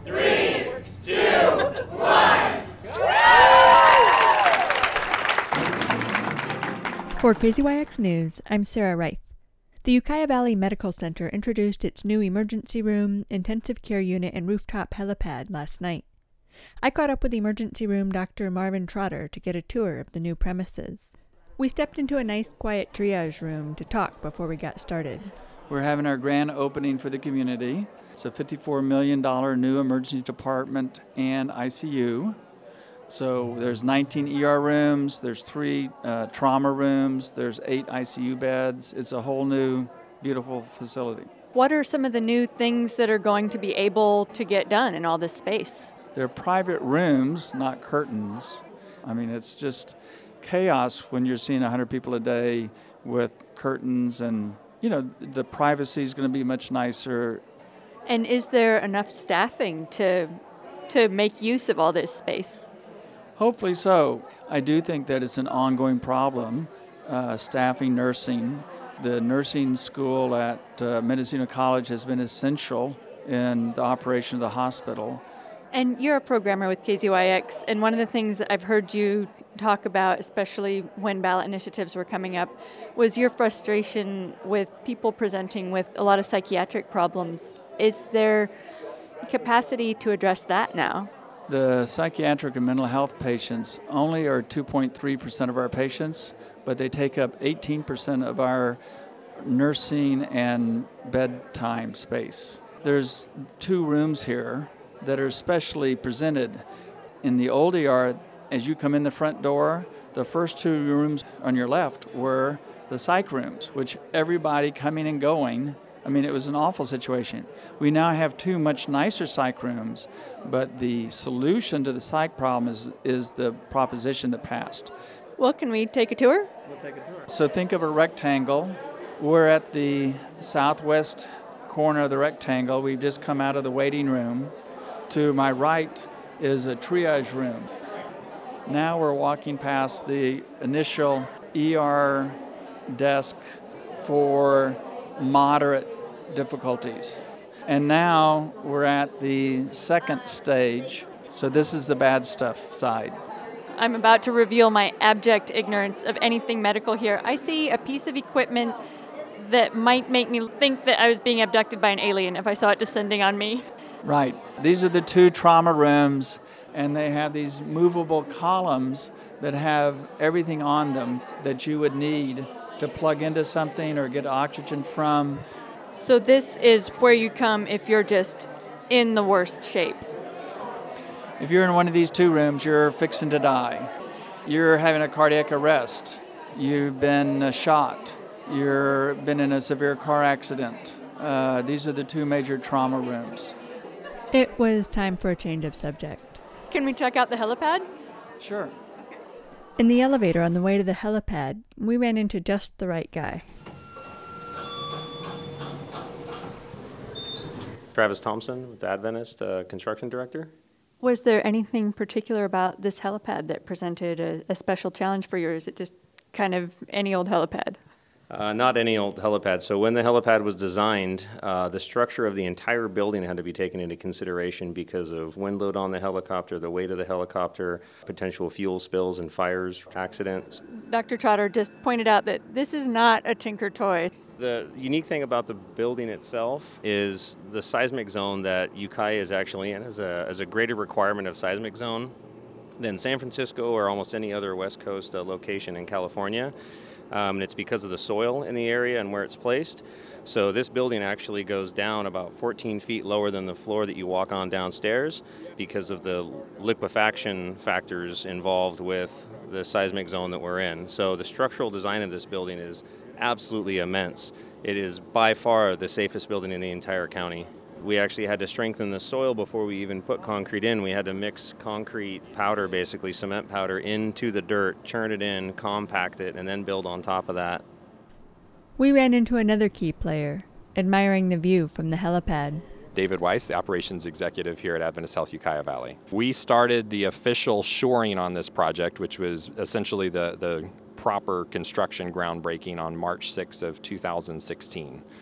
3, 2, 1. For KZYX News, I'm Sarah Reith. The Ukiah Valley Medical Center introduced its new emergency room, intensive care unit, and rooftop helipad last night. I caught up with emergency room Dr. Marvin Trotter to get a tour of the new premises. We stepped into a nice, quiet triage room to talk before we got started. We're having our grand opening for the community. It's a $54 million new emergency department and ICU. So there's 19 ER rooms, there's 3 trauma rooms, there's 8 ICU beds. It's a whole new, beautiful facility. What are some of the new things that are going to be able to get done in all this space? They're private rooms, not curtains. I mean, it's just chaos when you're seeing 100 people a day with curtains, and, you know, the privacy is going to be much nicer. And is there enough staffing to make use of all this space? Hopefully so. I do think that it's an ongoing problem, staffing nursing. The nursing school at Mendocino College has been essential in the operation of the hospital. And you're a programmer with KZYX, and one of the things that I've heard you talk about, especially when ballot initiatives were coming up, was your frustration with people presenting with a lot of psychiatric problems. Is there capacity to address that now? The psychiatric and mental health patients only are 2.3% of our patients, but they take up 18% of our nursing and bedtime space. There's 2 rooms here that are specially presented. In the old ER, as you come in the front door, the first 2 rooms on your left were the psych rooms, which everybody coming and going, I mean, it was an awful situation. We now have 2 much nicer psych rooms, but the solution to the psych problem is the proposition that passed. Well, can we take a tour? We'll take a tour. So think of a rectangle. We're at the southwest corner of the rectangle. We've just come out of the waiting room. To my right is a triage room. Now we're walking past the initial ER desk for moderate difficulties. And now we're at the second stage. So this is the bad stuff side. I'm about to reveal my abject ignorance of anything medical here. I see a piece of equipment that might make me think that I was being abducted by an alien if I saw it descending on me. Right. These are the 2 trauma rooms, and they have these movable columns that have everything on them that you would need to plug into something or get oxygen from. So this is where you come if you're just in the worst shape. If you're in one of these 2 rooms, you're fixing to die. You're having a cardiac arrest. You've been shot. You've been in a severe car accident. These are the 2 major trauma rooms. It was time for a change of subject. Can we check out the helipad? Sure. In the elevator on the way to the helipad, we ran into just the right guy. Travis Thompson with Adventist, construction director. Was there anything particular about this helipad that presented a special challenge for you, or is it just kind of any old helipad? Not any old helipad. So when the helipad was designed, the structure of the entire building had to be taken into consideration because of wind load on the helicopter, the weight of the helicopter, potential fuel spills and fires, accidents. Dr. Trotter just pointed out that this is not a Tinker toy. The unique thing about the building itself is the seismic zone that Ukiah is actually in as a greater requirement of seismic zone than San Francisco or almost any other West Coast location in California. And it's because of the soil in the area and where it's placed. So this building actually goes down about 14 feet lower than the floor that you walk on downstairs because of the liquefaction factors involved with the seismic zone that we're in. So the structural design of this building is absolutely immense. It is by far the safest building in the entire county. We actually had to strengthen the soil before we even put concrete in. We had to mix concrete powder, basically cement powder, into the dirt, churn it in, compact it, and then build on top of that. We ran into another key player, admiring the view from the helipad. David Weiss, the operations executive here at Adventist Health Ukiah Valley. We started the official shoring on this project, which was essentially the proper construction groundbreaking on March 6th of 2016.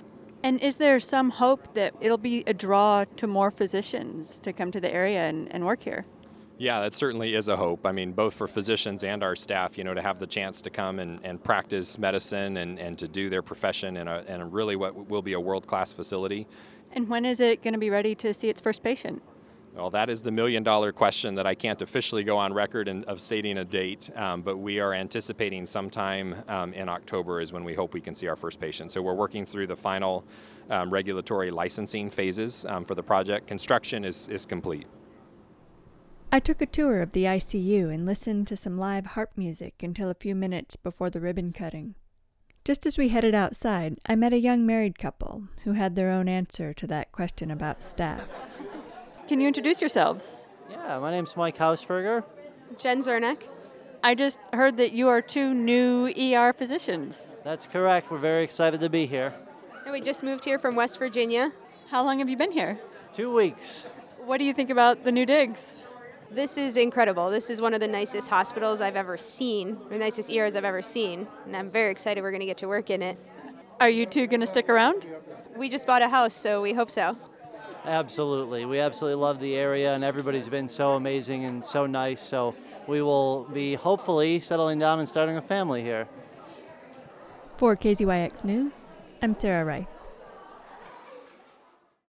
And is there some hope that it'll be a draw to more physicians to come to the area and work here? Yeah, that certainly is a hope. I mean, both for physicians and our staff, to have the chance to come and practice medicine and to do their profession in a really what will be a world-class facility. And when is it going to be ready to see its first patient? Well, that is the million-dollar question that I can't officially go on record of stating a date, but we are anticipating sometime in October is when we hope we can see our first patient. So we're working through the final regulatory licensing phases for the project. Construction is complete. I took a tour of the ICU and listened to some live harp music until a few minutes before the ribbon cutting. Just as we headed outside, I met a young married couple who had their own answer to that question about staff. Can you introduce yourselves? Yeah, my name's Mike Hausberger. Jen Zernick. I just heard that you are two new ER physicians. That's correct. We're very excited to be here. And we just moved here from West Virginia. How long have you been here? 2 weeks. What do you think about the new digs? This is incredible. This is one of the nicest hospitals I've ever seen, the nicest ERs I've ever seen. And I'm very excited we're going to get to work in it. Are you two going to stick around? We just bought a house, so we hope so. Absolutely. We absolutely love the area, and everybody's been so amazing and so nice. So we will be hopefully settling down and starting a family here. For KZYX News, I'm Sarah Wright.